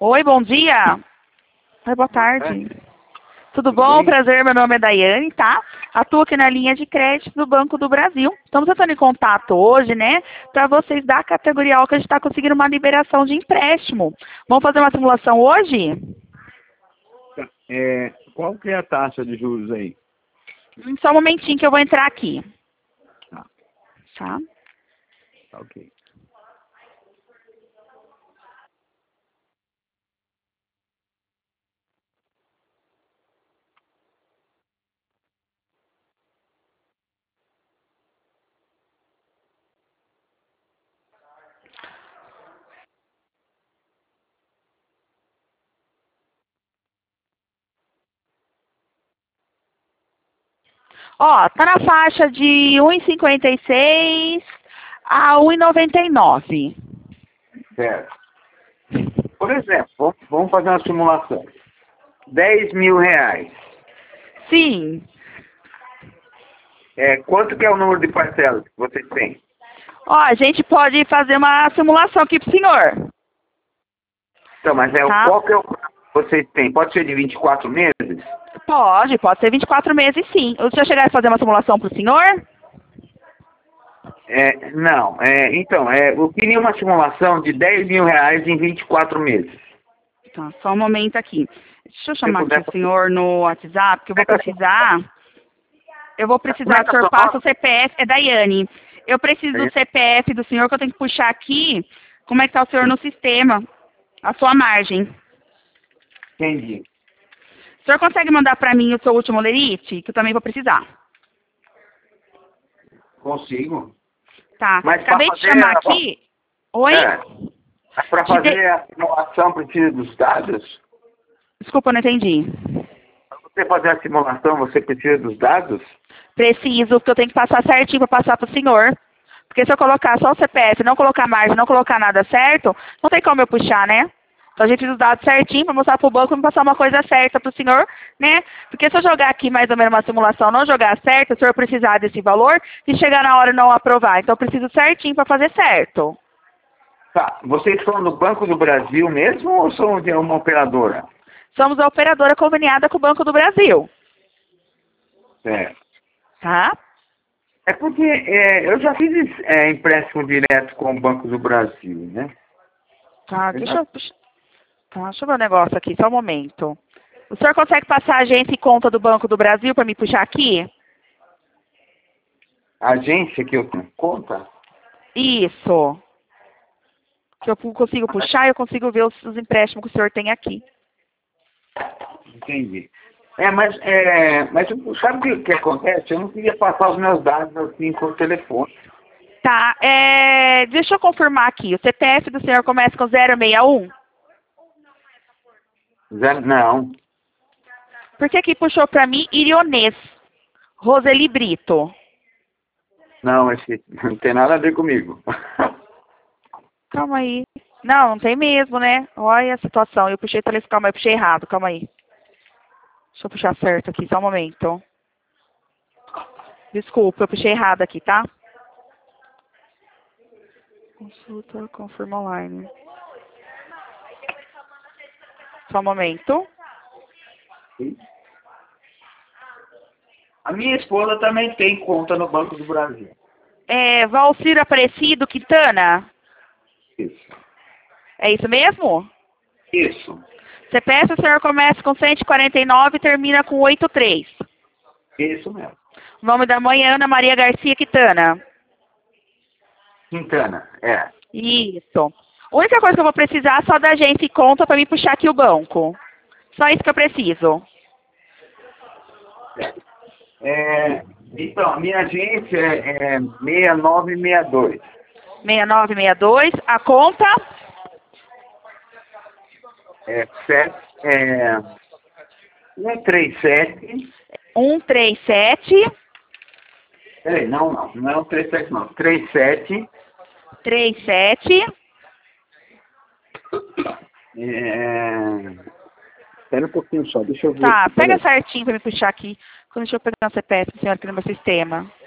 Oi, bom dia. Oi, boa tarde. Tudo bom? bem? Prazer, meu nome é Daiane, tá? Atuo aqui na linha de crédito do Banco do Brasil. Estamos entrando em contato hoje, né, para vocês da categoria A que a gente está conseguindo uma liberação de empréstimo. Vamos fazer uma simulação hoje? Tá. Qual que é a taxa de juros aí? Só um momentinho que eu vou entrar aqui. Tá, Tá? tá ok. Ó, tá na faixa de 1,56 a 1,99. Certo. Por exemplo, vamos fazer uma simulação. 10 mil reais. Sim. Quanto que é o número de parcelas que vocês têm? Ó, a gente pode fazer uma simulação aqui pro senhor. Então, mas Tá? qual que é o prazo que vocês têm? Pode ser de 24 meses? Pode ser 24 meses, sim. Você já chegaram a fazer uma simulação pro senhor? Não. Então, eu queria uma simulação de 10 mil reais em 24 meses. Tá, só um momento aqui. Deixa eu chamar aqui puder o senhor no WhatsApp, que eu vou precisar. Eu vou precisar que o senhor sua passe nota? o CPF. É Daiane. Eu preciso do CPF do senhor, que eu tenho que puxar aqui. Como é que tá o senhor no sistema? A sua margem. Entendi. O senhor consegue mandar para mim o seu último lerite? Que eu também vou precisar. Consigo. Tá. Mas Acabei de chamar aqui. Oi? Para Te de- fazer a simulação precisa dos dados? Desculpa, eu não entendi. Para você fazer a simulação, você precisa dos dados? Preciso, porque eu tenho que passar certinho para passar para o senhor. Porque se eu colocar só o CPF, não colocar margem, não colocar nada certo, não tem como eu puxar, né? Então a gente precisa dos dados certinho para mostrar para o banco e me passar uma coisa certa para o senhor, né? Porque se eu jogar aqui mais ou menos uma simulação, não jogar certo, o senhor precisar desse valor e chegar na hora e não aprovar. Então eu preciso certinho para fazer certo. Tá. Vocês são do Banco do Brasil mesmo ou são de uma operadora? Somos a operadora conveniada com o Banco do Brasil, É. tá? É porque eu já fiz empréstimo direto com o Banco do Brasil, né? Tá, deixa eu ver um negócio aqui, só um momento. O senhor consegue passar a agência e conta do Banco do Brasil para me puxar aqui? A agência que eu tenho conta? Isso. Que eu consigo puxar e eu consigo ver os empréstimos que o senhor tem aqui. Entendi. Mas sabe o que acontece? Eu não queria passar os meus dados assim por telefone. Tá, deixa eu confirmar aqui. O CPF do senhor começa com 061? Não. Porque aqui puxou para mim Irionês, Roseli Brito. Não, esse não tem nada a ver comigo. Calma aí. Não, não tem mesmo, né? Olha a situação. Eu puxei telefone, calma aí, eu puxei errado, calma aí. Deixa eu puxar certo aqui, só um momento. Desculpa, eu puxei errado aqui, tá? Consulta, confirma online. Só um momento. A minha esposa também tem conta no Banco do Brasil. Valcir Aparecido Quintana? Isso. É isso mesmo? Isso. CPF o senhor começa com 149 e termina com 83. Isso mesmo. Nome da mãe é Ana Maria Garcia Quintana. Quintana, Isso. A única coisa que eu vou precisar é só da agência e conta para me puxar aqui o banco. Só isso que eu preciso. Então, a minha agência é 6962. 6962. A conta? 137. 137. Peraí, não é 137 não. 37. 37. Espera um pouquinho só, deixa eu ver. Tá, aqui, pega peraí. certinho para me puxar aqui. Deixa eu pegar o CPF do senhor aqui no meu sistema.